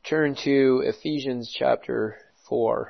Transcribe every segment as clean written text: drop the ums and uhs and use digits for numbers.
turn to Ephesians chapter 4.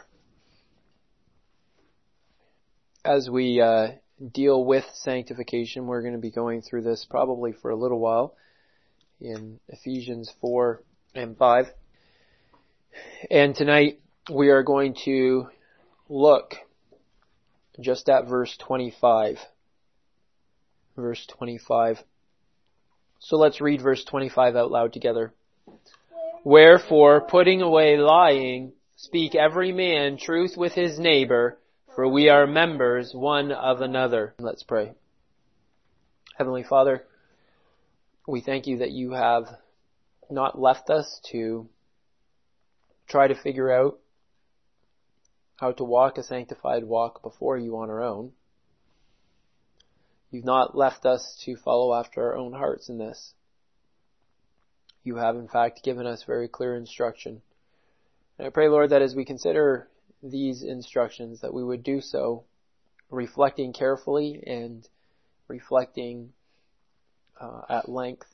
As we deal with sanctification, we're going to be going through this probably for a little while in Ephesians 4 and 5. And tonight we are going to look just at verse 25. Verse 25. So let's read verse 25 out loud together. Wherefore, putting away lying, speak every man truth with his neighbor, for we are members one of another. Let's pray. Heavenly Father, we thank you that you have not left us to try to figure out how to walk a sanctified walk before you on our own. You've not left us to follow after our own hearts in this. You have, in fact, given us very clear instruction. And I pray, Lord, that as we consider these instructions, that we would do so reflecting carefully and reflecting at length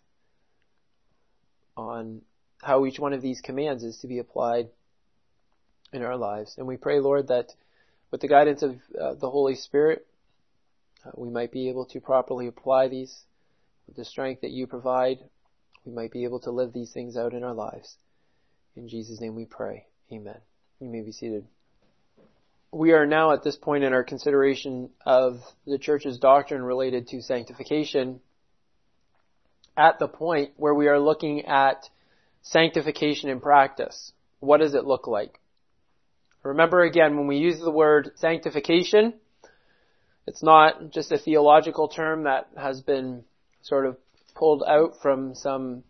on how each one of these commands is to be applied in our lives. And we pray, Lord, that with the guidance of the Holy Spirit, we might be able to properly apply these with the strength that you provide. We might be able to live these things out in our lives. In Jesus' name we pray. Amen. You may be seated. We are now at this point in our consideration of the church's doctrine related to sanctification at the point where we are looking at sanctification in practice. What does it look like? Remember again, when we use the word sanctification, it's not just a theological term that has been sort of pulled out from some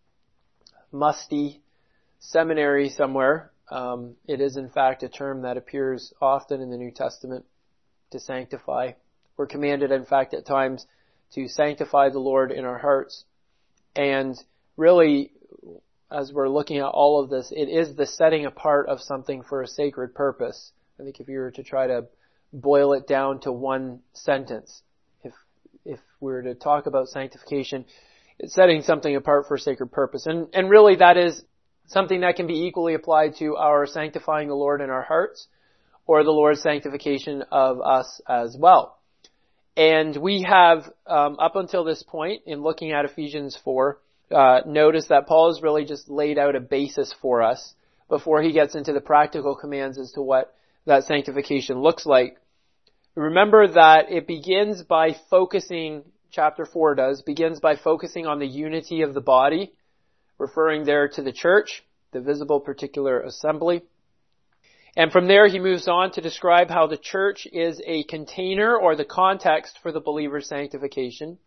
musty seminary somewhere. It is in fact a term that appears often in the New Testament, to sanctify. We're commanded in fact at times to sanctify the Lord in our hearts. And really, as we're looking at all of this, it is the setting apart of something for a sacred purpose. I think if you were to try to boil it down to one sentence, if we were to talk about sanctification, it's setting something apart for a sacred purpose. And really that is something that can be equally applied to our sanctifying the Lord in our hearts, or the Lord's sanctification of us as well. And we have, up until this point, in looking at Ephesians 4, noticed that Paul has really just laid out a basis for us before he gets into the practical commands as to what that sanctification looks like. Remember that it begins by focusing, chapter 4 begins by focusing on the unity of the body, referring there to the church, the visible particular assembly. And from there he moves on to describe how the church is a container or the context for the believer's sanctification.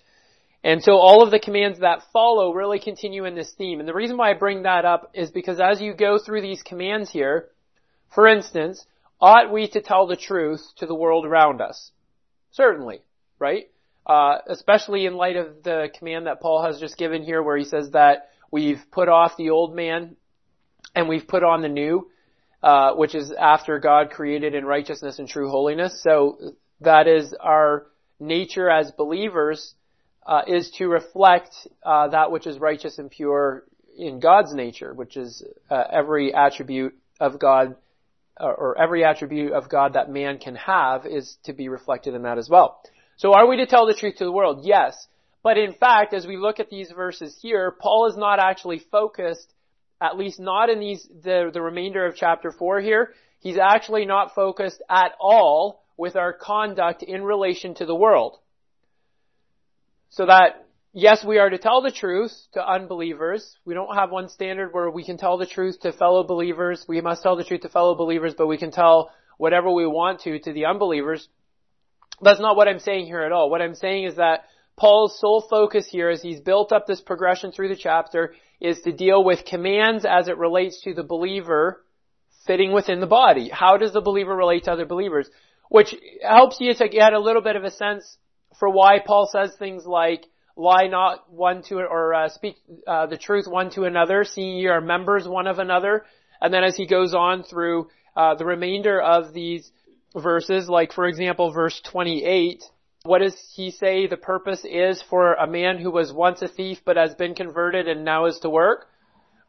And so all of the commands that follow really continue in this theme. And the reason why I bring that up is because as you go through these commands here, for instance, ought we to tell the truth to the world around us? Certainly, right? Especially in light of the command that Paul has just given here, where he says that we've put off the old man and we've put on the new, which is after God created in righteousness and true holiness. So that is our nature as believers, is to reflect that which is righteous and pure in God's nature, which is every attribute of God, or every attribute of God that man can have is to be reflected in that as well. So are we to tell the truth to the world? Yes. But in fact, as we look at these verses here, Paul is not actually focused, at least not in the remainder of chapter 4 here. He's actually not focused at all with our conduct in relation to the world. So that, yes, we are to tell the truth to unbelievers. We don't have one standard where we can tell the truth to fellow believers. We must tell the truth to fellow believers, but we can tell whatever we want to the unbelievers. That's not what I'm saying here at all. What I'm saying is that Paul's sole focus here, as he's built up this progression through the chapter, is to deal with commands as it relates to the believer fitting within the body. How does the believer relate to other believers? Which helps you to get a little bit of a sense for why Paul says things like, lie not one to, or speak the truth one to another, seeing ye are members one of another. And then as he goes on through the remainder of these verses, like for example verse 28, what does he say the purpose is for a man who was once a thief but has been converted and now is to work?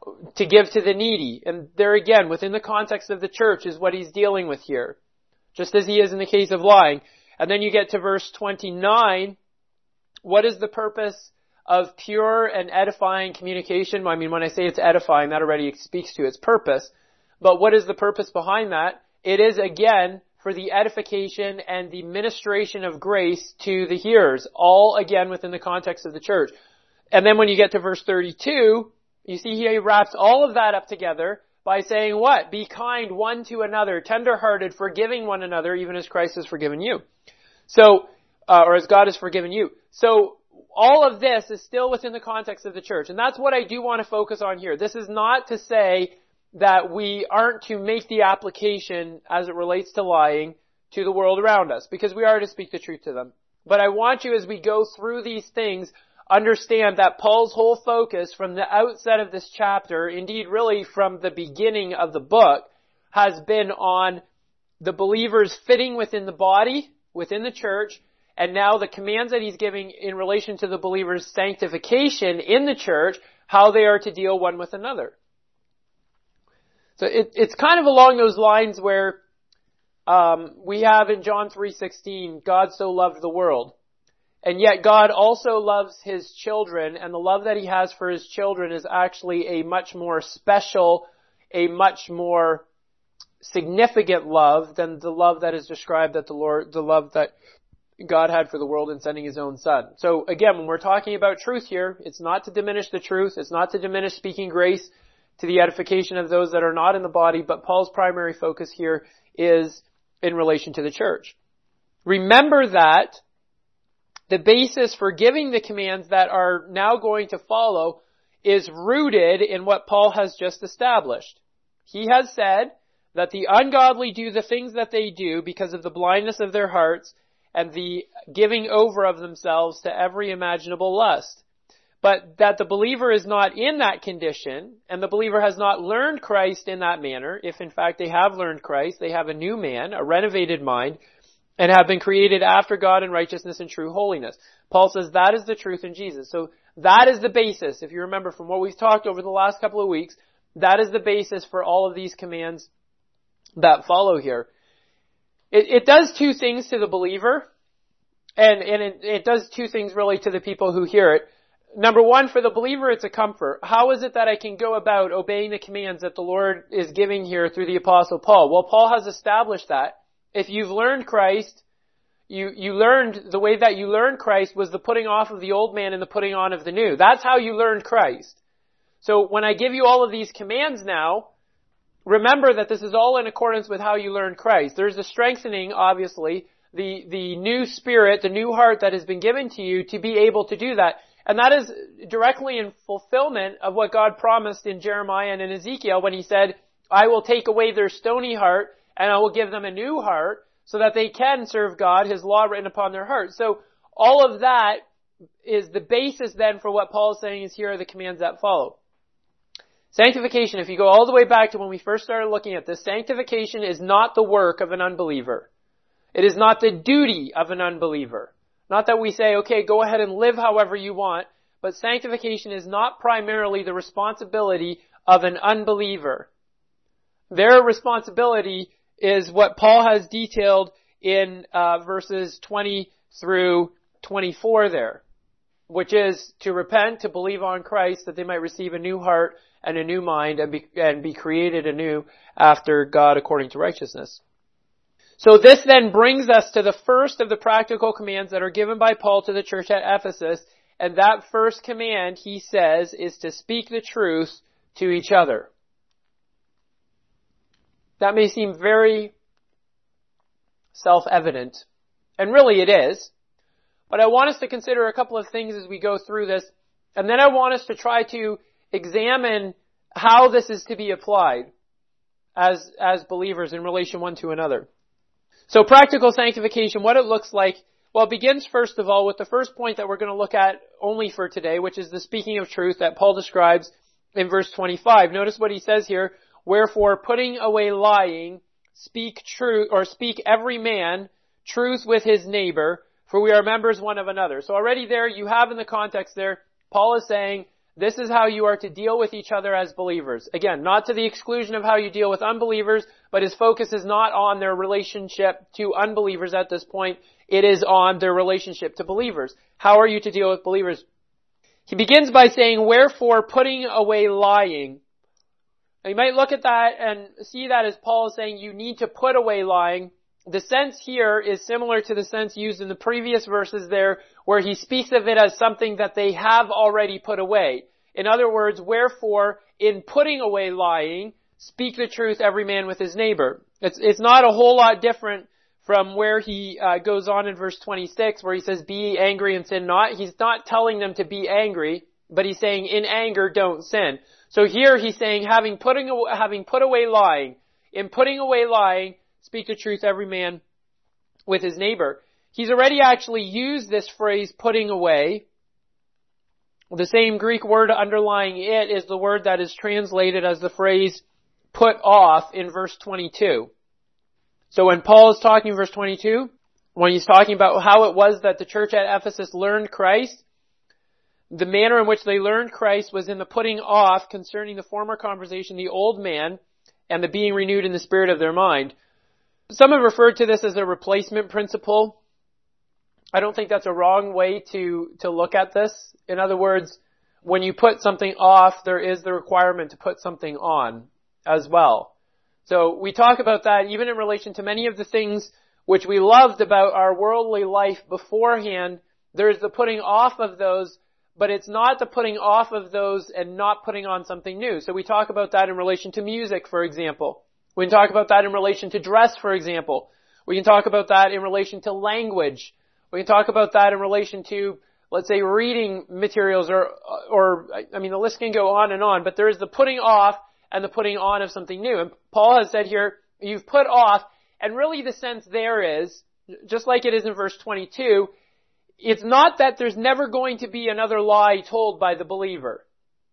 to give to the needy. And there again, within the context of the church is what he's dealing with here. Just as he is in the case of lying. And then you get to verse 29. What is the purpose of pure and edifying communication? I mean, when I say it's edifying, that already speaks to its purpose. But what is the purpose behind that? It is, again, for the edification and the ministration of grace to the hearers, all again within the context of the church. And then when you get to verse 32, you see he wraps all of that up together by saying what? Be kind one to another, tender-hearted, forgiving one another, even as Christ has forgiven you. So, or as God has forgiven you. So, all of this is still within the context of the church. And that's what I do want to focus on here. This is not to say that we aren't to make the application as it relates to lying to the world around us, because we are to speak the truth to them. But I want you, as we go through these things, understand that Paul's whole focus from the outset of this chapter, indeed really from the beginning of the book, has been on the believers fitting within the body, within the church, and now the commands that he's giving in relation to the believers' sanctification in the church, how they are to deal one with another. So it's kind of along those lines where we have in John 3:16, God so loved the world. And yet God also loves his children, and the love that he has for his children is actually a much more special, a much more significant love than the love that is described that the love that God had for the world in sending his own son. So again, when we're talking about truth here, it's not to diminish the truth, it's not to diminish speaking grace to the edification of those that are not in the body, but Paul's primary focus here is in relation to the church. Remember that the basis for giving the commands that are now going to follow is rooted in what Paul has just established. He has said that the ungodly do the things that they do because of the blindness of their hearts and the giving over of themselves to every imaginable lust. But that the believer is not in that condition, and the believer has not learned Christ in that manner. If in fact they have learned Christ, they have a new man, a renovated mind, and have been created after God in righteousness and true holiness. Paul says that is the truth in Jesus. So that is the basis. If you remember from what we've talked over the last couple of weeks, that is the basis for all of these commands that follow here. It does two things to the believer, and it does two things really to the people who hear it. Number one, for the believer, it's a comfort. How is it that I can go about obeying the commands that the Lord is giving here through the Apostle Paul? Well, Paul has established that. If you've learned Christ, you learned, the way that you learned Christ was the putting off of the old man and the putting on of the new. That's how you learned Christ. So when I give you all of these commands now, remember that this is all in accordance with how you learned Christ. There's a strengthening, obviously, the new spirit, the new heart that has been given to you to be able to do that. And that is directly in fulfillment of what God promised in Jeremiah and in Ezekiel when he said, I will take away their stony heart and I will give them a new heart so that they can serve God, his law written upon their heart. So all of that is the basis then for what Paul is saying is here are the commands that follow. Sanctification, if you go all the way back to when we first started looking at this, sanctification is not the work of an unbeliever. It is not the duty of an unbeliever. Not that we say, okay, go ahead and live however you want, but sanctification is not primarily the responsibility of an unbeliever. Their responsibility is what Paul has detailed in verses 20 through 24 there, which is to repent, to believe on Christ, that they might receive a new heart and a new mind and be created anew after God according to righteousness. So this then brings us to the first of the practical commands that are given by Paul to the church at Ephesus. And that first command, he says, is to speak the truth to each other. That may seem very self-evident, and really it is. But I want us to consider a couple of things as we go through this. And then I want us to try to examine how this is to be applied as believers in relation one to another. So practical sanctification, what it looks like, well, it begins first of all with the first point that we're going to look at only for today, which is the speaking of truth that Paul describes in verse 25. Notice what he says here, wherefore putting away lying, speak truth, or speak every man truth with his neighbor, for we are members one of another. So already there you have in the context there, Paul is saying This is how you are to deal with each other as believers. Again, not to the exclusion of how you deal with unbelievers, but his focus is not on their relationship to unbelievers at this point. It is on their relationship to believers. How are you to deal with believers? He begins by saying, wherefore putting away lying. Now, you might look at that and see that as Paul is saying you need to put away lying. The sense here is similar to the sense used in the previous verses there, where he speaks of it as something that they have already put away. In other words, wherefore, in putting away lying, speak the truth every man with his neighbor. It's not a whole lot different from where he goes on in verse 26, where he says, be ye angry and sin not. He's not telling them to be angry, but he's saying, in anger, don't sin. So here he's saying, having put away lying, in putting away lying, speak the truth every man with his neighbor. He's already actually used this phrase, putting away. The same Greek word underlying it is the word that is translated as the phrase, put off in verse 22. So when Paul is talking in verse 22, when he's talking about how it was that the church at Ephesus learned Christ, the manner in which they learned Christ was in the putting off concerning the former conversation, the old man, and the being renewed in the spirit of their mind. Some have referred to this as a replacement principle. I don't think that's a wrong way to look at this. In other words, when you put something off, there is the requirement to put something on as well. So we talk about that even in relation to many of the things which we loved about our worldly life beforehand. There's the putting off of those, but it's not the putting off of those and not putting on something new. So we talk about that in relation to music, for example. We can talk about that in relation to dress, for example. We can talk about that in relation to language. We can talk about that in relation to, let's say, reading materials or the list can go on, but there is the putting off and the putting on of something new. And Paul has said here, you've put off, and really the sense there is, just like it is in verse 22, it's not that there's never going to be another lie told by the believer.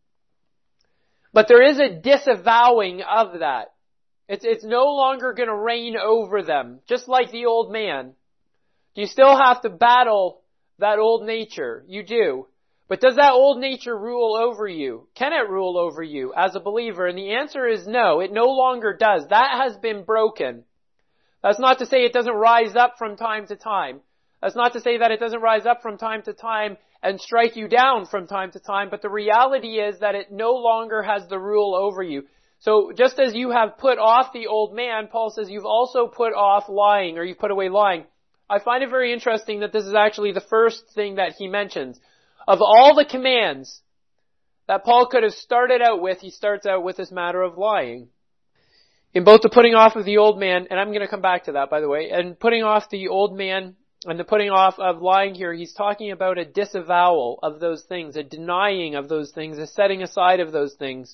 But there is a disavowing of that. It's no longer going to reign over them, just like the old man. You still have to battle that old nature. You do. But does that old nature rule over you? Can it rule over you as a believer? And the answer is no, it no longer does. That has been broken. That's not to say it doesn't rise up from time to time. That's not to say that it doesn't rise up from time to time and strike you down from time to time, but the reality is that it no longer has the rule over you. So just as you have put off the old man, Paul says you've also put off lying, or you've put away lying. I find it very interesting that this is actually the first thing that he mentions. Of all the commands that Paul could have started out with, he starts out with this matter of lying. In both the putting off of the old man, and I'm going to come back to that, by the way, and putting off the old man and the putting off of lying here, he's talking about a disavowal of those things, a denying of those things, a setting aside of those things.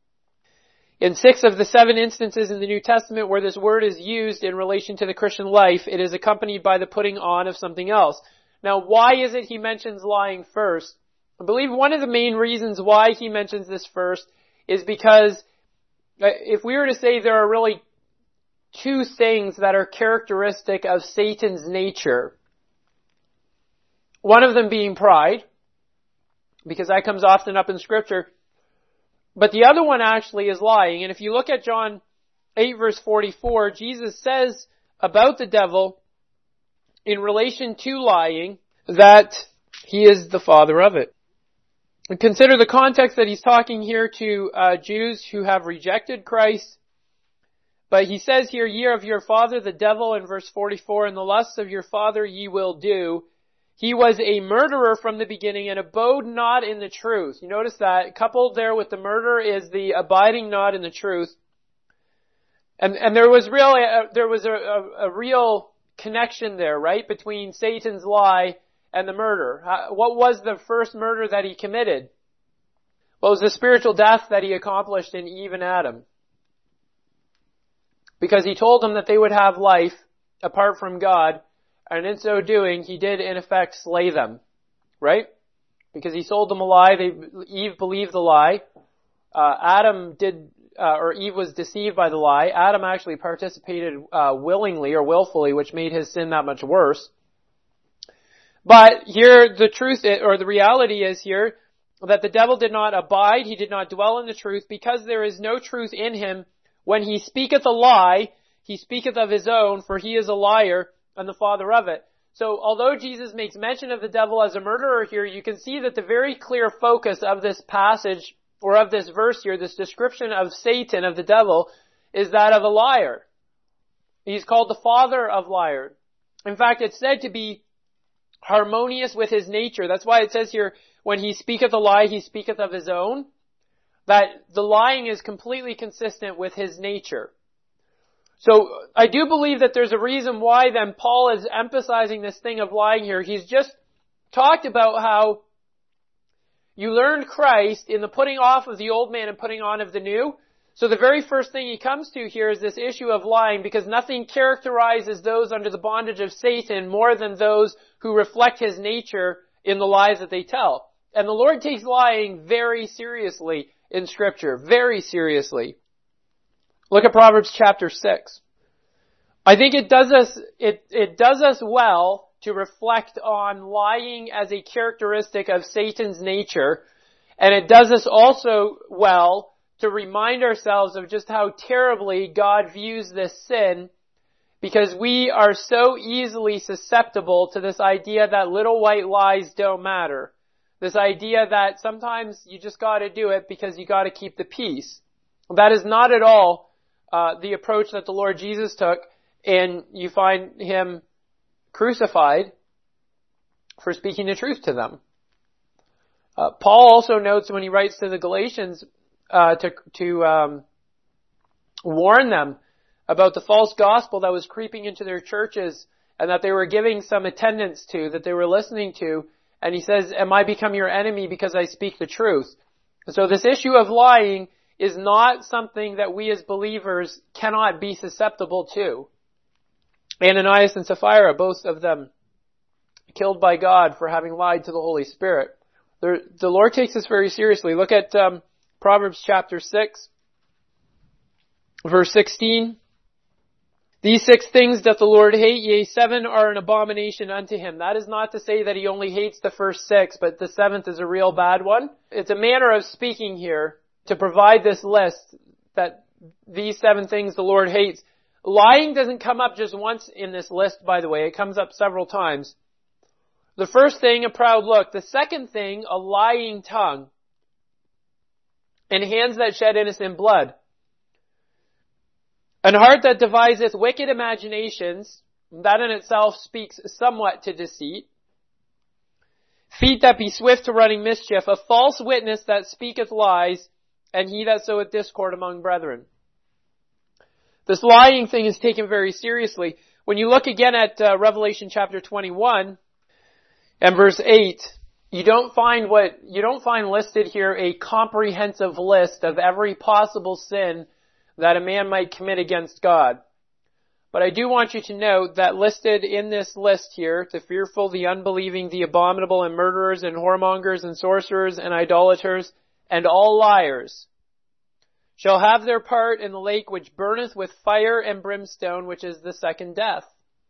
In 6 of the 7 instances in the New Testament where this word is used in relation to the Christian life, it is accompanied by the putting on of something else. Now, why is it he mentions lying first? I believe one of the main reasons why he mentions this first is because if we were to say there are really 2 things that are characteristic of Satan's nature, one of them being pride, because that comes often up in Scripture, but the other one actually is lying. And if you look at John 8 verse 44, Jesus says about the devil in relation to lying that he is the father of it. And consider the context that he's talking here to Jews who have rejected Christ. But he says here, ye are of your father the devil, in verse 44, and the lusts of your father ye will do. He was a murderer from the beginning and abode not in the truth. You notice that coupled there with the murder is the abiding not in the truth. And there was a real connection there, right, between Satan's lie and the murder. What was the first murder that he committed? Well, it was the spiritual death that he accomplished in Eve and Adam. Because he told them that they would have life apart from God, and in so doing, he did in effect slay them, right? Because he sold them a lie. Eve believed the lie. Eve was deceived by the lie. Adam actually participated willingly or willfully, which made his sin that much worse. But here, the truth, or the reality is here, that the devil did not abide, he did not dwell in the truth, because there is no truth in him. When he speaketh a lie, he speaketh of his own, for he is a liar and the father of it. So although Jesus makes mention of the devil as a murderer here, you can see that the very clear focus of this passage, or of this verse here, this description of Satan, of the devil, is that of a liar. He's called the father of liars. In fact, it's said to be harmonious with his nature. That's why it says here, when he speaketh a lie, he speaketh of his own. That the lying is completely consistent with his nature. So I do believe that there's a reason why then Paul is emphasizing this thing of lying here. He's just talked about how you learned Christ in the putting off of the old man and putting on of the new. So the very first thing he comes to here is this issue of lying, because nothing characterizes those under the bondage of Satan more than those who reflect his nature in the lies that they tell. And the Lord takes lying very seriously in Scripture, very seriously. Look at Proverbs chapter 6. I think it does us well to reflect on lying as a characteristic of Satan's nature, and it does us also well to remind ourselves of just how terribly God views this sin, because we are so easily susceptible to this idea that little white lies don't matter. This idea that sometimes you just gotta do it because you gotta keep the peace. That is not at all the approach that the Lord Jesus took, and you find him crucified for speaking the truth to them. Paul also notes when he writes to the Galatians to warn them about the false gospel that was creeping into their churches and that they were giving some attendance to, that they were listening to. And he says, am I become your enemy because I speak the truth? So this issue of lying is not something that we as believers cannot be susceptible to. Ananias and Sapphira, both of them killed by God for having lied to the Holy Spirit. The Lord takes this very seriously. Look at Proverbs chapter 6, verse 16. These 6 things doth the Lord hate, yea, 7 are an abomination unto him. That is not to say that he only hates the first 6, but the 7th is a real bad one. It's a manner of speaking here to provide this list that these 7 things the Lord hates. Lying doesn't come up just once in this list, by the way. It comes up several times. The first thing, a proud look. The second thing, a lying tongue. And hands that shed innocent blood. An heart that deviseth wicked imaginations, that in itself speaks somewhat to deceit. Feet that be swift to running mischief, a false witness that speaketh lies, and he that soweth discord among brethren. This lying thing is taken very seriously. When you look again at Revelation chapter 21 and verse 8, you don't find listed here a comprehensive list of every possible sin that a man might commit against God. But I do want you to note that listed in this list here, the fearful, the unbelieving, the abominable, and murderers, and whoremongers, and sorcerers, and idolaters, and all liars, shall have their part in the lake which burneth with fire and brimstone, which is the second death.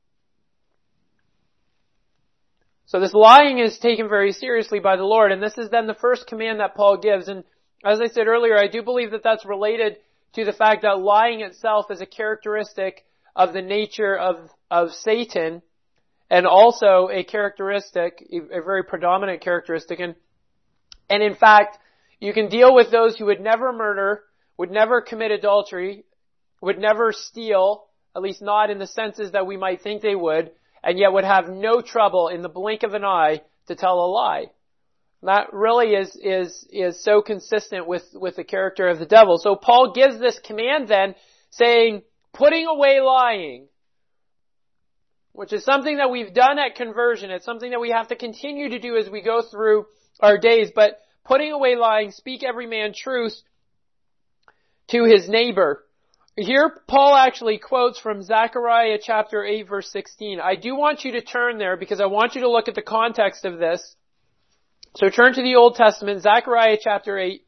So this lying is taken very seriously by the Lord, and this is then the first command that Paul gives. And as I said earlier, I do believe that that's related to the fact that lying itself is a characteristic of the nature of Satan, and also a characteristic, a very predominant characteristic. And in fact, you can deal with those who would never murder, would never commit adultery, would never steal, at least not in the senses that we might think they would, and yet would have no trouble in the blink of an eye to tell a lie. That really is so consistent with the character of the devil. So Paul gives this command then, saying, putting away lying, which is something that we've done at conversion. It's something that we have to continue to do as we go through our days. But putting away lying, speak every man truth to his neighbor. Here Paul actually quotes from Zechariah chapter 8 verse 16. I do want you to turn there because I want you to look at the context of this. So turn to the Old Testament, Zechariah chapter 8.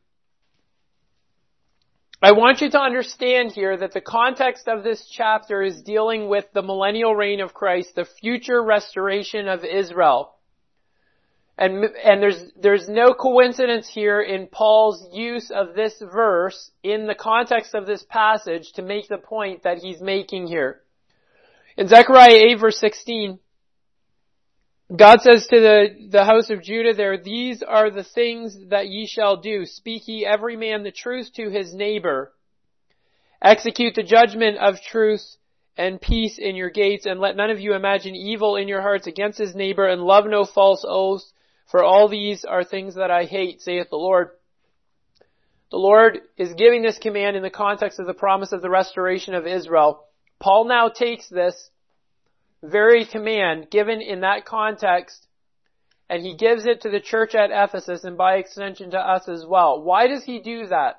I want you to understand here that the context of this chapter is dealing with the millennial reign of Christ, the future restoration of Israel. And there's no coincidence here in Paul's use of this verse in the context of this passage to make the point that he's making here. In Zechariah 8 verse 16, God says to the house of Judah there, "These are the things that ye shall do. Speak ye every man the truth to his neighbor. Execute the judgment of truth and peace in your gates, and let none of you imagine evil in your hearts against his neighbor, and love no false oaths. For all these are things that I hate, saith the Lord." The Lord is giving this command in the context of the promise of the restoration of Israel. Paul now takes this very command given in that context, and he gives it to the church at Ephesus, and by extension to us as well. Why does he do that?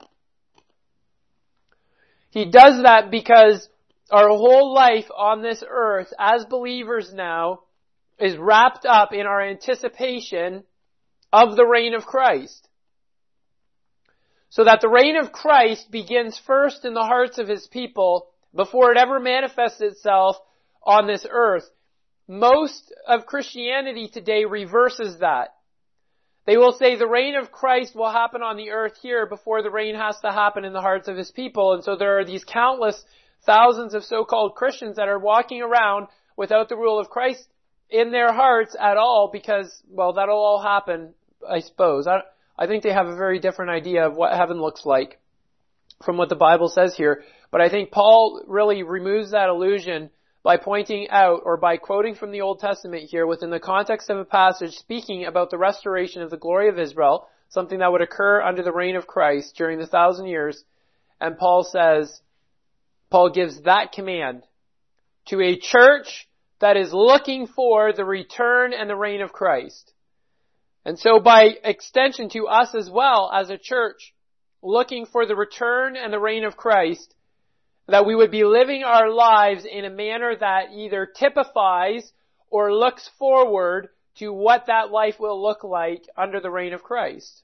He does that because our whole life on this earth as believers now is wrapped up in our anticipation of the reign of Christ. So that the reign of Christ begins first in the hearts of his people before it ever manifests itself on this earth. Most of Christianity today reverses that. They will say the reign of Christ will happen on the earth here before the reign has to happen in the hearts of his people. And so there are these countless thousands of so-called Christians that are walking around without the rule of Christ in their hearts at all because, well, that'll all happen, I suppose. I think they have a very different idea of what heaven looks like from what the Bible says here. But I think Paul really removes that illusion by pointing out or by quoting from the Old Testament here within the context of a passage speaking about the restoration of the glory of Israel, something that would occur under the reign of Christ during the 1,000 years. And Paul gives that command to a church that is looking for the return and the reign of Christ. And so by extension to us as well as a church looking for the return and the reign of Christ, that we would be living our lives in a manner that either typifies or looks forward to what that life will look like under the reign of Christ.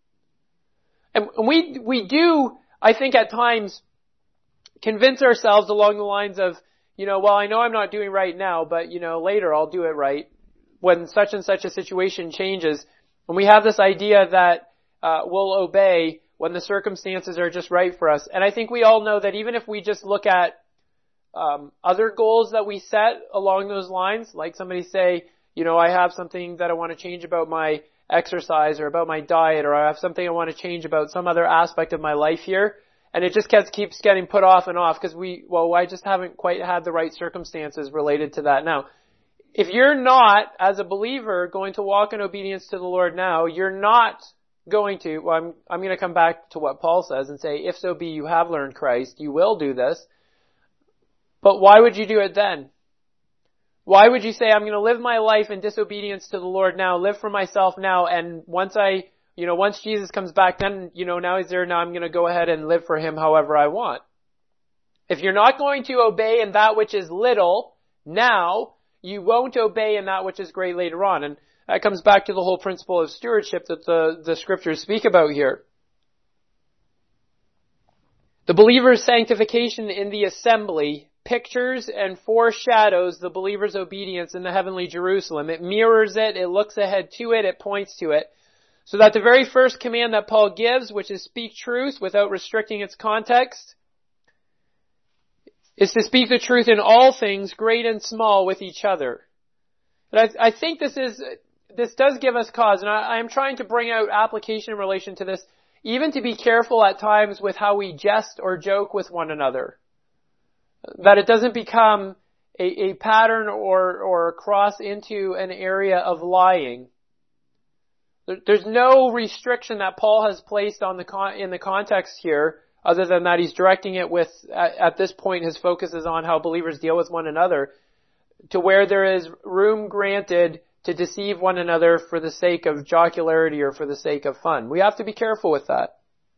And we do, I think at times, convince ourselves along the lines of, well, I know I'm not doing right now, but, later I'll do it right when such and such a situation changes. And we have this idea that we'll obey when the circumstances are just right for us. And I think we all know that even if we just look at other goals that we set along those lines, like somebody say, I have something that I want to change about my exercise or about my diet, or I have something I want to change about some other aspect of my life here. And it just keeps getting put off and off because I just haven't quite had the right circumstances related to that now. If you're not, as a believer, going to walk in obedience to the Lord now, you're not going to, I'm going to come back to what Paul says and say, if so be you have learned Christ, you will do this. But why would you do it then? Why would you say, I'm going to live my life in disobedience to the Lord now, live for myself now, and once Jesus comes back, then, now he's there, now I'm going to go ahead and live for him however I want. If you're not going to obey in that which is little now, you won't obey in that which is great later on. And that comes back to the whole principle of stewardship that the scriptures speak about here. The believer's sanctification in the assembly pictures and foreshadows the believer's obedience in the heavenly Jerusalem. It mirrors it, it looks ahead to it, it points to it. So that the very first command that Paul gives, which is speak truth without restricting its context, is to speak the truth in all things, great and small, with each other. But I think this does give us cause, and I am trying to bring out application in relation to this, even to be careful at times with how we jest or joke with one another. That it doesn't become a pattern or cross into an area of lying. There's no restriction that Paul has placed on in the context here, other than that he's directing it with, at this point, his focus is on how believers deal with one another, to where there is room granted to deceive one another for the sake of jocularity or for the sake of fun. We have to be careful with that.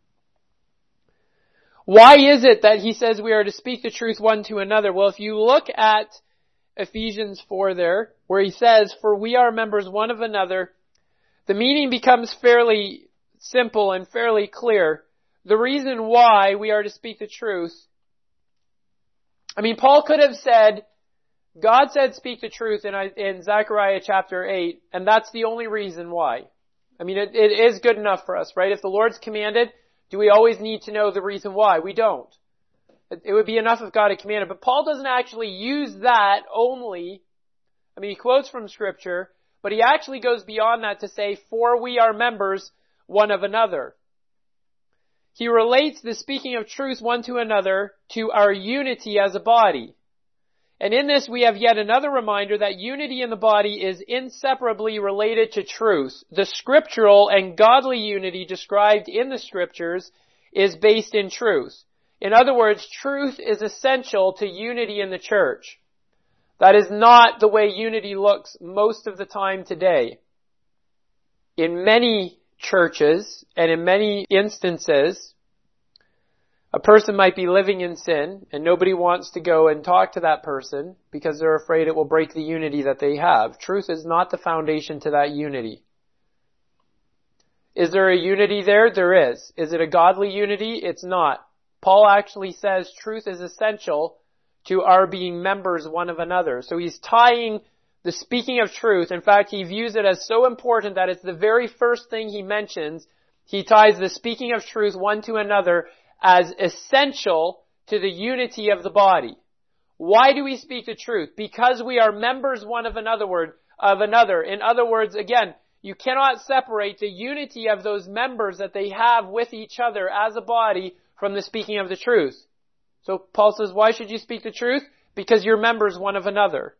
Why is it that he says we are to speak the truth one to another? Well, if you look at Ephesians 4 there, where he says, for we are members one of another, the meaning becomes fairly simple and fairly clear. The reason why we are to speak the truth. Paul could have said, God said speak the truth in Zechariah chapter 8, and that's the only reason why. I mean, it is good enough for us, right? If the Lord's commanded, do we always need to know the reason why? We don't. It would be enough if God had commanded. But Paul doesn't actually use that only. I mean, he quotes from Scripture, but he actually goes beyond that to say, for we are members one of another. He relates the speaking of truth one to another to our unity as a body. And in this we have yet another reminder that unity in the body is inseparably related to truth. The scriptural and godly unity described in the Scriptures is based in truth. In other words, truth is essential to unity in the church. That is not the way unity looks most of the time today. In many churches and in many instances, a person might be living in sin and nobody wants to go and talk to that person because they're afraid it will break the unity that they have. Truth is not the foundation to that unity. Is there a unity there? There is. Is it a godly unity? It's not. Paul actually says truth is essential to our being members one of another. So he's tying the speaking of truth. In fact, he views it as so important that it's the very first thing he mentions. He ties the speaking of truth one to another as essential to the unity of the body. Why do we speak the truth? Because we are members one of another. In other words, again, you cannot separate the unity of those members that they have with each other as a body from the speaking of the truth. So Paul says, why should you speak the truth? Because you're members one of another.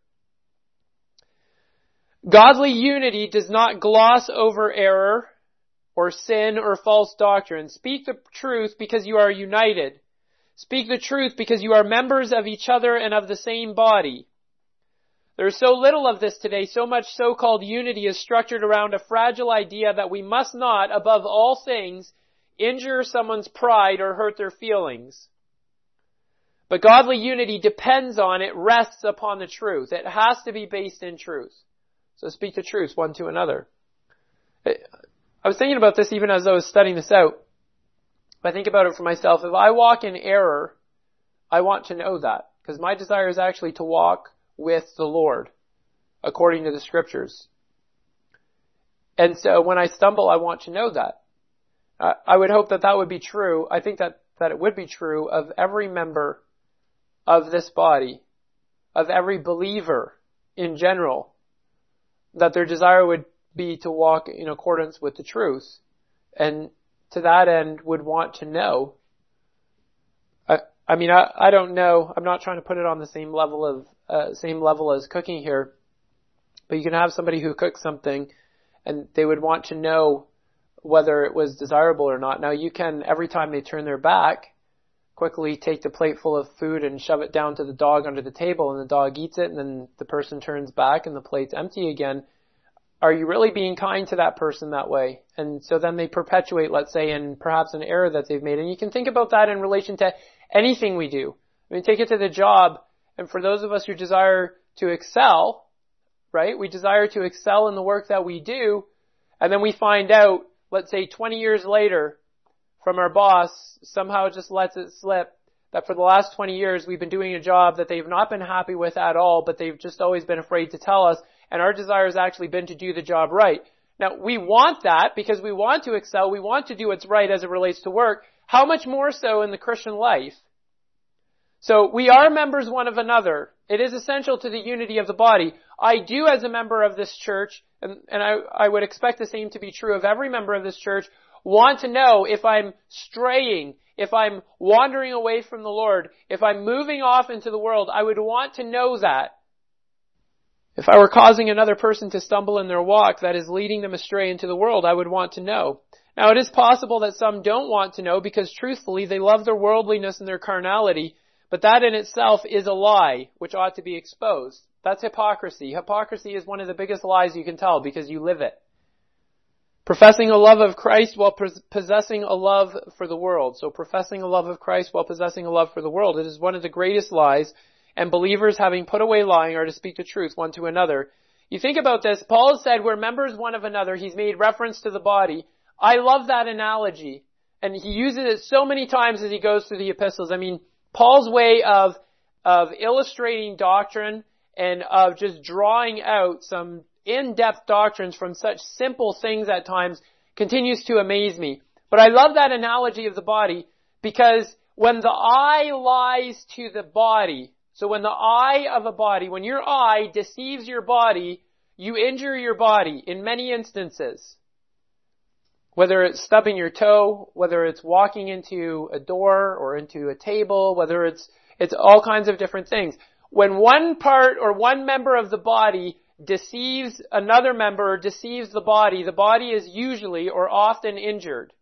Godly unity does not gloss over error or sin or false doctrine. Speak the truth because you are united. Speak the truth because you are members of each other and of the same body. There is so little of this today. So much so-called unity is structured around a fragile idea that we must not, above all things, injure someone's pride or hurt their feelings. But godly unity depends on, it rests upon the truth. It has to be based in truth. So speak the truth one to another. I was thinking about this even as I was studying this out. If I think about it for myself, if I walk in error, I want to know that. Because my desire is actually to walk with the Lord, according to the Scriptures. And so when I stumble, I want to know that. I would hope that would be true. I think that it would be true of every member of this body, of every believer in general, that their desire would be to walk in accordance with the truth, and to that end would want to know. I don't know. I'm not trying to put it on the same level as cooking here, but you can have somebody who cooks something, and they would want to know whether it was desirable or not. Now you can, every time they turn their back, quickly take the plate full of food and shove it down to the dog under the table, and the dog eats it, and then the person turns back and the plate's empty again. Are you really being kind to that person that way? And so then they perpetuate, let's say, in perhaps an error that they've made. And you can think about that in relation to anything we do. I mean, take it to the job, and for those of us who desire to excel, right? We desire to excel in the work that we do, and then we find out, let's say 20 years later, from our boss, somehow just lets it slip that for the last 20 years we've been doing a job that they've not been happy with at all, but they've just always been afraid to tell us, and our desire has actually been to do the job right. Now, we want that because we want to excel, we want to do what's right as it relates to work. How much more so in the Christian life? So we are members one of another. It is essential to the unity of the body. I do, as a member of this church, and I would expect the same to be true of every member of this church, want to know if I'm straying, if I'm wandering away from the Lord, if I'm moving off into the world. I would want to know that. If I were causing another person to stumble in their walk that is leading them astray into the world, I would want to know. Now, it is possible that some don't want to know because truthfully they love their worldliness and their carnality, but that in itself is a lie which ought to be exposed. That's hypocrisy. Hypocrisy is one of the biggest lies you can tell because you live it. Professing a love of Christ while possessing a love for the world. So professing a love of Christ while possessing a love for the world. It is one of the greatest lies, and believers, having put away lying, are to speak the truth one to another. You think about this, Paul has said we're members one of another. He's made reference to the body. I love that analogy, and he uses it so many times as he goes through the epistles. I mean, Paul's way of illustrating doctrine and of just drawing out some in-depth doctrines from such simple things at times continues to amaze me. But I love that analogy of the body, because when the eye lies to the body, so when the eye of a body, when your eye deceives your body, you injure your body in many instances. Whether it's stubbing your toe, whether it's walking into a door or into a table, whether it's all kinds of different things. When one part or one member of the body deceives another member or deceives the body is usually or often injured.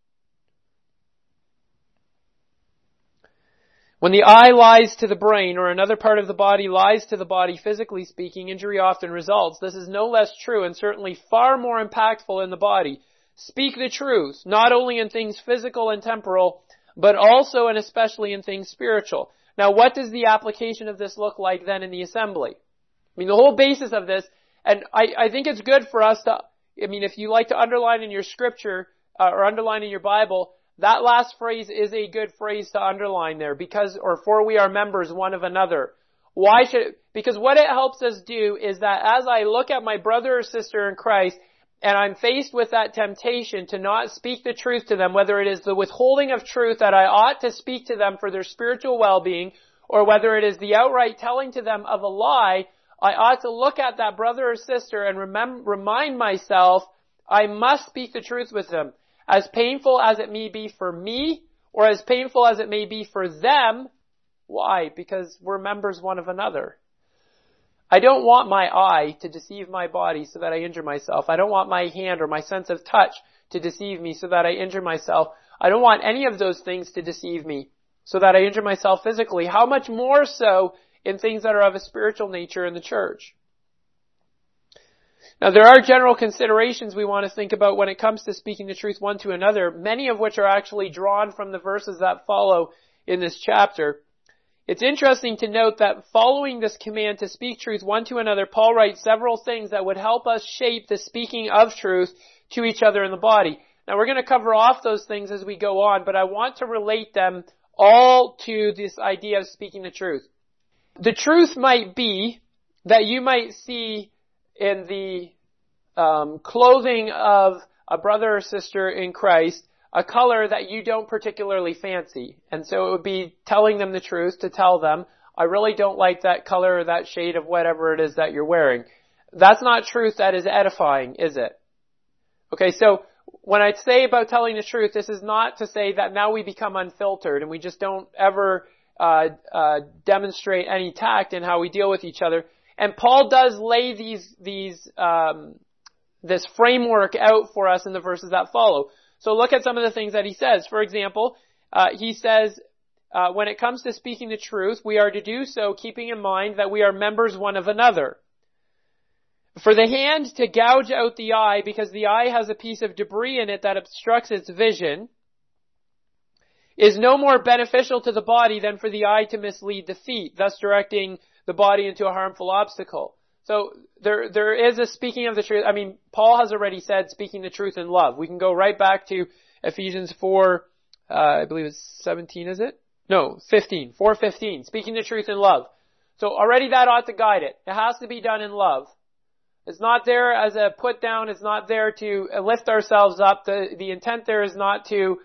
When the eye lies to the brain or another part of the body lies to the body, physically speaking, injury often results. This is no less true and certainly far more impactful in the body. Speak the truth, not only in things physical and temporal, but also and especially in things spiritual. Now, what does the application of this look like then in the assembly? I mean, the whole basis of this, and I think it's good for us to, if you like to underline in your scripture, or underline in your Bible, that last phrase is a good phrase to underline there, for we are members one of another. Because what it helps us do is that as I look at my brother or sister in Christ, and I'm faced with that temptation to not speak the truth to them, whether it is the withholding of truth that I ought to speak to them for their spiritual well-being, or whether it is the outright telling to them of a lie, I ought to look at that brother or sister and remind myself I must speak the truth with them. As painful as it may be for me, or as painful as it may be for them. Why? Because we're members one of another. I don't want my eye to deceive my body so that I injure myself. I don't want my hand or my sense of touch to deceive me so that I injure myself. I don't want any of those things to deceive me so that I injure myself physically. How much more so in things that are of a spiritual nature in the church? Now, there are general considerations we want to think about when it comes to speaking the truth one to another, many of which are actually drawn from the verses that follow in this chapter. It's interesting to note that following this command to speak truth one to another, Paul writes several things that would help us shape the speaking of truth to each other in the body. Now, we're going to cover off those things as we go on, but I want to relate them all to this idea of speaking the truth. The truth might be that you might see in the clothing of a brother or sister in Christ a color that you don't particularly fancy. And so it would be telling them the truth to tell them, I really don't like that color or that shade of whatever it is that you're wearing. That's not truth that is edifying, is it? Okay, so when I say about telling the truth, this is not to say that now we become unfiltered and we just don't ever demonstrate any tact in how we deal with each other. And Paul does lay this framework out for us in the verses that follow. So look at some of the things that he says. For example, he says, when it comes to speaking the truth, we are to do so keeping in mind that we are members one of another. For the hand to gouge out the eye because the eye has a piece of debris in it that obstructs its vision is no more beneficial to the body than for the eye to mislead the feet, thus directing the body into a harmful obstacle. So there is a speaking of the truth. Paul has already said speaking the truth in love. We can go right back to Ephesians 4, I believe it's 17, is it? No, 15, 4:15, speaking the truth in love. So already that ought to guide it. It has to be done in love. It's not there as a put down. It's not there to lift ourselves up. The intent there is not to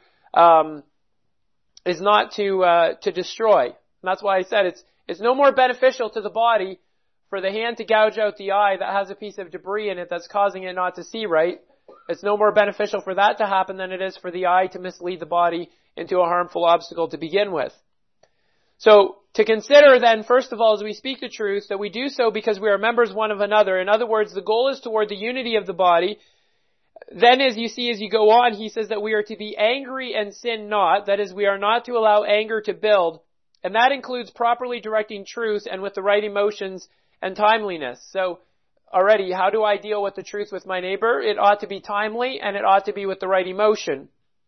destroy. And that's why I said it's no more beneficial to the body for the hand to gouge out the eye that has a piece of debris in it that's causing it not to see right. It's no more beneficial for that to happen than it is for the eye to mislead the body into a harmful obstacle to begin with. So, to consider then, first of all, as we speak the truth, that we do so because we are members one of another. In other words, the goal is toward the unity of the body. Then as you see, as you go on, he says that we are to be angry and sin not. That is, we are not to allow anger to build. And that includes properly directing truth and with the right emotions and timeliness. So, already, how do I deal with the truth with my neighbor? It ought to be timely and it ought to be with the right emotion.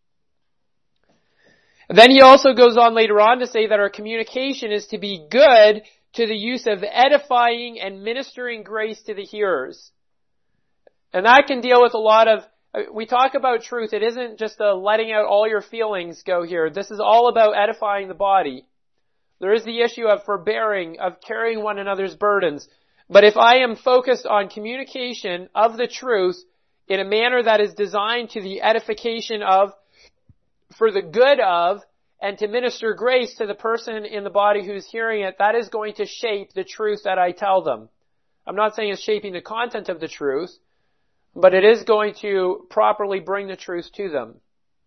Then he also goes on later on to say that our communication is to be good to the use of edifying and ministering grace to the hearers. And that can deal with a lot of, we talk about truth, it isn't just a letting out all your feelings go here. This is all about edifying the body. There is the issue of forbearing, of carrying one another's burdens. But if I am focused on communication of the truth in a manner that is designed to the edification of, for the good of, and to minister grace to the person in the body who's hearing it, that is going to shape the truth that I tell them. I'm not saying it's shaping the content of the truth, but it is going to properly bring the truth to them.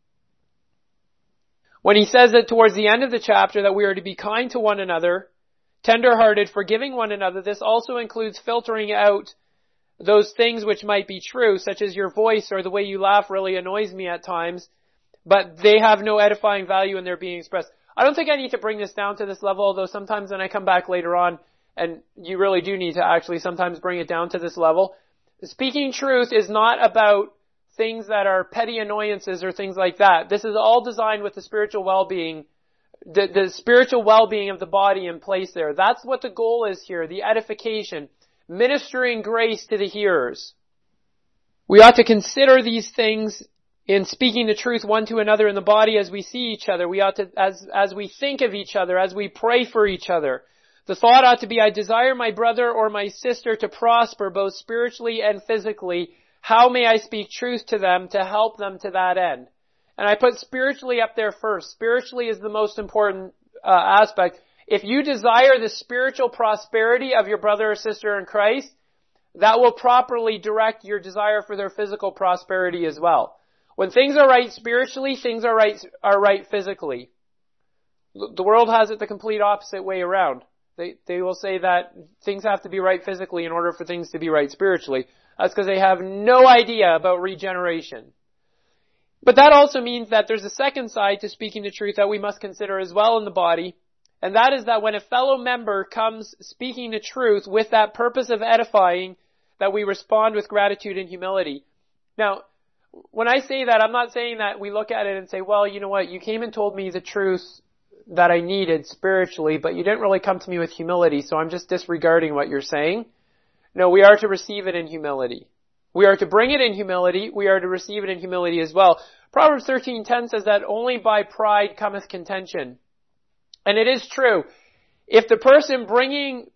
When he says that towards the end of the chapter that we are to be kind to one another, tender-hearted, forgiving one another, this also includes filtering out those things which might be true, such as your voice or the way you laugh really annoys me at times, but they have no edifying value in their being expressed. I don't think I need to bring this down to this level, although sometimes when I come back later on, and you really do need to actually sometimes bring it down to this level. Speaking truth is not about things that are petty annoyances or things like that. This is all designed with the spiritual well-being, the spiritual well-being of the body in place there. That's what the goal is here, the edification, ministering grace to the hearers. We ought to consider these things in speaking the truth one to another in the body as we see each other. We ought to, as we think of each other, as we pray for each other. The thought ought to be, I desire my brother or my sister to prosper both spiritually and physically. How may I speak truth to them to help them to that end? And I put spiritually up there first. Spiritually is the most important aspect. If you desire the spiritual prosperity of your brother or sister in Christ, that will properly direct your desire for their physical prosperity as well. When things are right spiritually, things are right physically. The world has it the complete opposite way around. They will say that things have to be right physically in order for things to be right spiritually. That's because they have no idea about regeneration. But that also means that there's a second side to speaking the truth that we must consider as well in the body. And that is that when a fellow member comes speaking the truth with that purpose of edifying, that we respond with gratitude and humility. Now, when I say that, I'm not saying that we look at it and say, well, you know what, you came and told me the truth that I needed spiritually, but you didn't really come to me with humility, so I'm just disregarding what you're saying. No, we are to receive it in humility. We are to bring it in humility. We are to receive it in humility as well. Proverbs 13:10 says that only by pride cometh contention. And it is true. If the person bringing,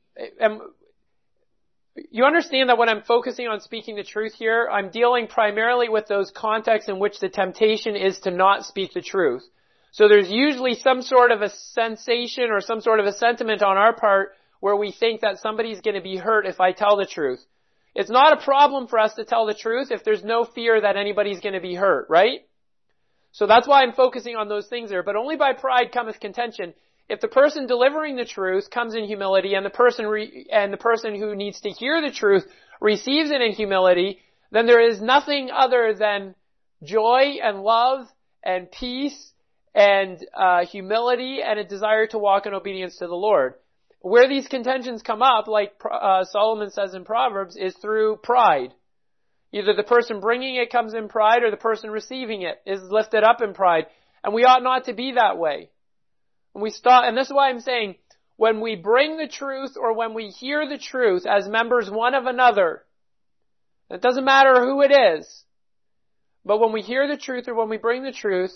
you understand that when I'm focusing on speaking the truth here, I'm dealing primarily with those contexts in which the temptation is to not speak the truth. So there's usually some sort of a sensation or some sort of a sentiment on our part where we think that somebody's going to be hurt if I tell the truth. It's not a problem for us to tell the truth if there's no fear that anybody's going to be hurt, right? So that's why I'm focusing on those things there. But only by pride cometh contention. If the person delivering the truth comes in humility and the person who needs to hear the truth receives it in humility, then there is nothing other than joy and love and peace and humility and a desire to walk in obedience to the Lord. Where these contentions come up, like Solomon says in Proverbs, is through pride. Either the person bringing it comes in pride or the person receiving it is lifted up in pride. And we ought not to be that way. And this is why I'm saying, when we bring the truth or when we hear the truth as members one of another, it doesn't matter who it is, but when we hear the truth or when we bring the truth,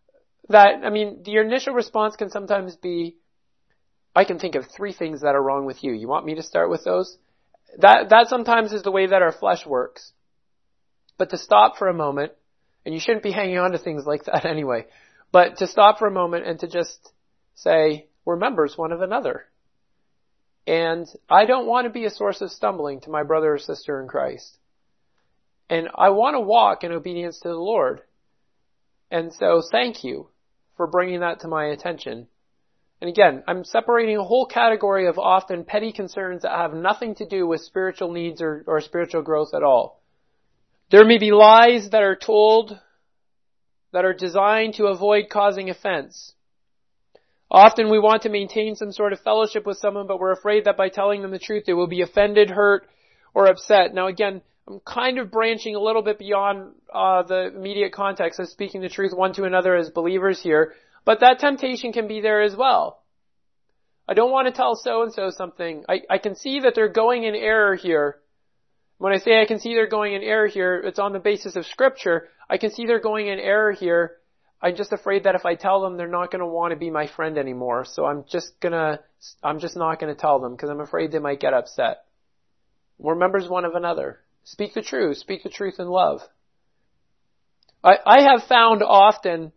the initial response can sometimes be, I can think of 3 things that are wrong with you. You want me to start with those? That sometimes is the way that our flesh works. But to stop for a moment, and you shouldn't be hanging on to things like that anyway, but to stop for a moment and to just say, we're members one of another. And I don't want to be a source of stumbling to my brother or sister in Christ. And I want to walk in obedience to the Lord. And so thank you for bringing that to my attention. And again, I'm separating a whole category of often petty concerns that have nothing to do with spiritual needs or spiritual growth at all. There may be lies that are told that are designed to avoid causing offense. Often we want to maintain some sort of fellowship with someone, but we're afraid that by telling them the truth, they will be offended, hurt, or upset. Now again, I'm kind of branching a little bit beyond the immediate context of speaking the truth one to another as believers here, but that temptation can be there as well. I don't want to tell so-and-so something. I can see that they're going in error here. When I say I can see they're going in error here, it's on the basis of Scripture. I can see they're going in error here, I'm just afraid that if I tell them, they're not going to want to be my friend anymore. So I'm just not going to tell them because I'm afraid they might get upset. We're members one of another. Speak the truth in love. I have found often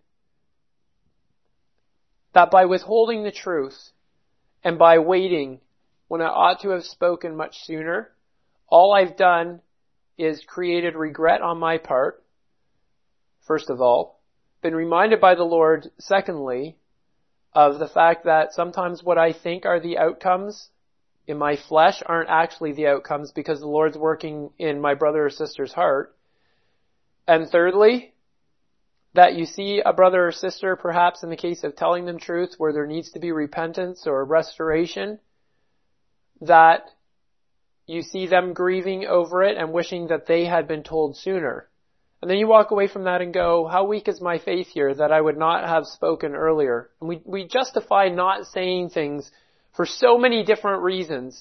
that by withholding the truth and by waiting when I ought to have spoken much sooner, all I've done is created regret on my part, first of all, been reminded by the Lord, secondly, of the fact that sometimes what I think are the outcomes in my flesh aren't actually the outcomes because the Lord's working in my brother or sister's heart. And thirdly, that you see a brother or sister, perhaps in the case of telling them truth, where there needs to be repentance or restoration, that you see them grieving over it and wishing that they had been told sooner. And then you walk away from that and go, how weak is my faith here that I would not have spoken earlier? And we justify not saying things for so many different reasons.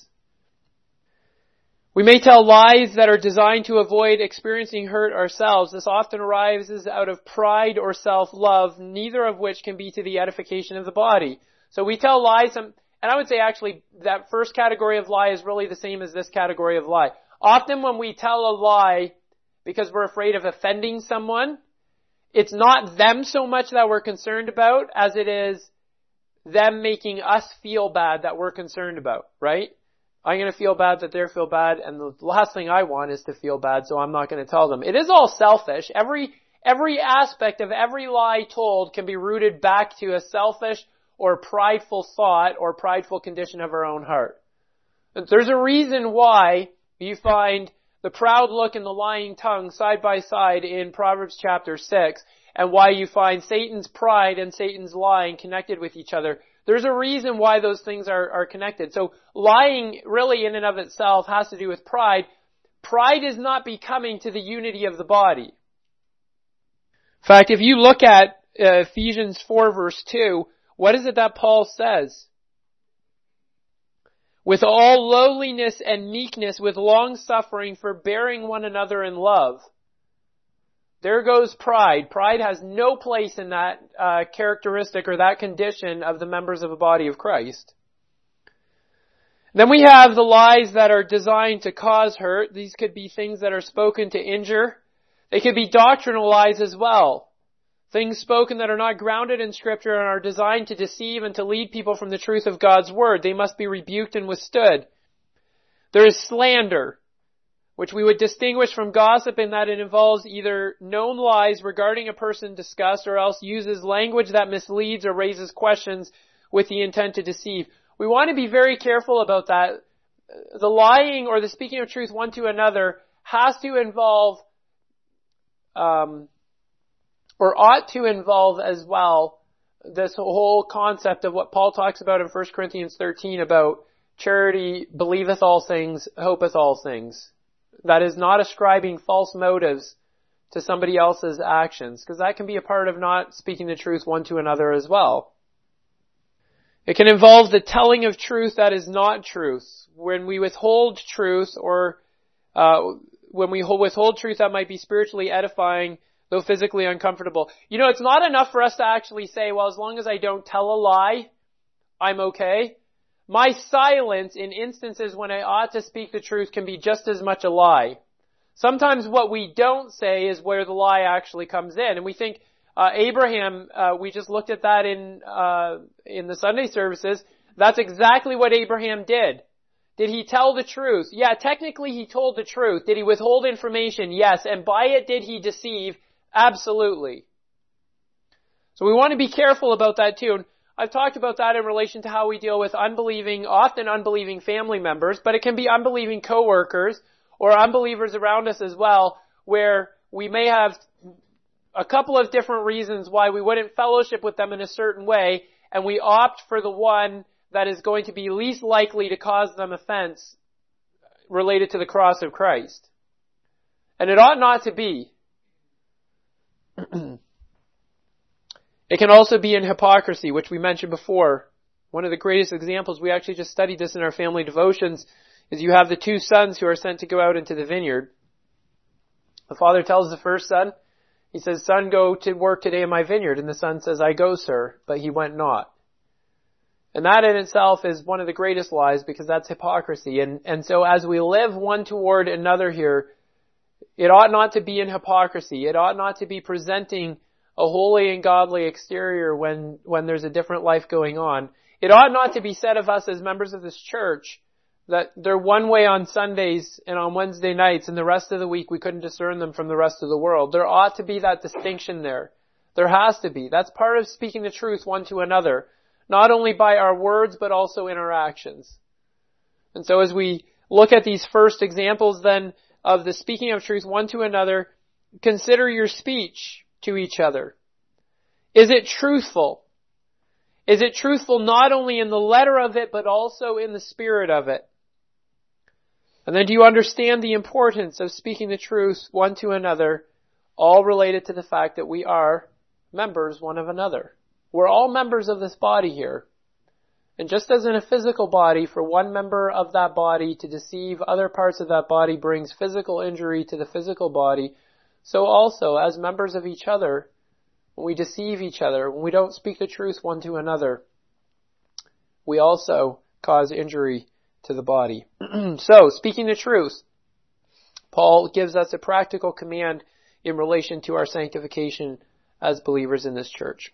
We may tell lies that are designed to avoid experiencing hurt ourselves. This often arises out of pride or self-love, neither of which can be to the edification of the body. So we tell lies, and I would say actually that first category of lie is really the same as this category of lie. Often when we tell a lie because we're afraid of offending someone, it's not them so much that we're concerned about as it is them making us feel bad that we're concerned about, right? I'm going to feel bad that they feel bad, and the last thing I want is to feel bad, so I'm not going to tell them. It is all selfish. Every aspect of every lie told can be rooted back to a selfish or prideful thought or prideful condition of our own heart. And there's a reason why you find the proud look and the lying tongue side by side in Proverbs chapter 6, and why you find Satan's pride and Satan's lying connected with each other. There's a reason why those things are connected. So lying really in and of itself has to do with pride. Pride is not becoming to the unity of the body. In fact, if you look at Ephesians 4 verse 2, what is it that Paul says? With all lowliness and meekness, with long suffering, forbearing one another in love. There goes pride. Pride has no place in that characteristic or that condition of the members of the body of Christ. Then we have the lies that are designed to cause hurt. These could be things that are spoken to injure. They could be doctrinal lies as well. Things spoken that are not grounded in Scripture and are designed to deceive and to lead people from the truth of God's Word. They must be rebuked and withstood. There is slander, which we would distinguish from gossip in that it involves either known lies regarding a person discussed or else uses language that misleads or raises questions with the intent to deceive. We want to be very careful about that. The lying or the speaking of truth one to another has to involve, or ought to involve as well, this whole concept of what Paul talks about in 1 Corinthians 13 about charity believeth all things, hopeth all things. That is not ascribing false motives to somebody else's actions, because that can be a part of not speaking the truth one to another as well. It can involve the telling of truth that is not truth. When we withhold truth or when we withhold truth that might be spiritually edifying, though physically uncomfortable. You know, it's not enough for us to actually say, well, as long as I don't tell a lie, I'm okay. My silence in instances when I ought to speak the truth can be just as much a lie. Sometimes what we don't say is where the lie actually comes in. And we think, Abraham, we just looked at that in the Sunday services. That's exactly what Abraham did. Did he tell the truth? Yeah, technically he told the truth. Did he withhold information? Yes. And by it, did he deceive? Absolutely. So we want to be careful about that too. And I've talked about that in relation to how we deal with often unbelieving family members, but it can be unbelieving coworkers or unbelievers around us as well, where we may have a couple of different reasons why we wouldn't fellowship with them in a certain way, and we opt for the one that is going to be least likely to cause them offense related to the cross of Christ. And it ought not to be. It can also be in hypocrisy, which we mentioned before. One of the greatest examples, we actually just studied this in our family devotions, is you have the two sons who are sent to go out into the vineyard. The father tells the first son, He says, son, go to work today in my vineyard. And the son says, I go, sir, but he went not. And that in itself is one of the greatest lies, because that's hypocrisy. And so as we live one toward another here, it ought not to be in hypocrisy. It ought not to be presenting a holy and godly exterior when there's a different life going on. It ought not to be said of us as members of this church that they're one way on Sundays and on Wednesday nights, and the rest of the week we couldn't discern them from the rest of the world. There ought to be that distinction there. There has to be. That's part of speaking the truth one to another, not only by our words but also in our actions. And so as we look at these first examples then of the speaking of truth one to another, consider your speech to each other. Is it truthful? Is it truthful not only in the letter of it but also in the spirit of it? And then do you understand the importance of speaking the truth one to another, all related to the fact that we are members one of another? We're all members of this body here. And just as in a physical body, for one member of that body to deceive other parts of that body brings physical injury to the physical body, so also as members of each other, when we deceive each other, when we don't speak the truth one to another, we also cause injury to the body. So, speaking the truth, Paul gives us a practical command in relation to our sanctification as believers in this church.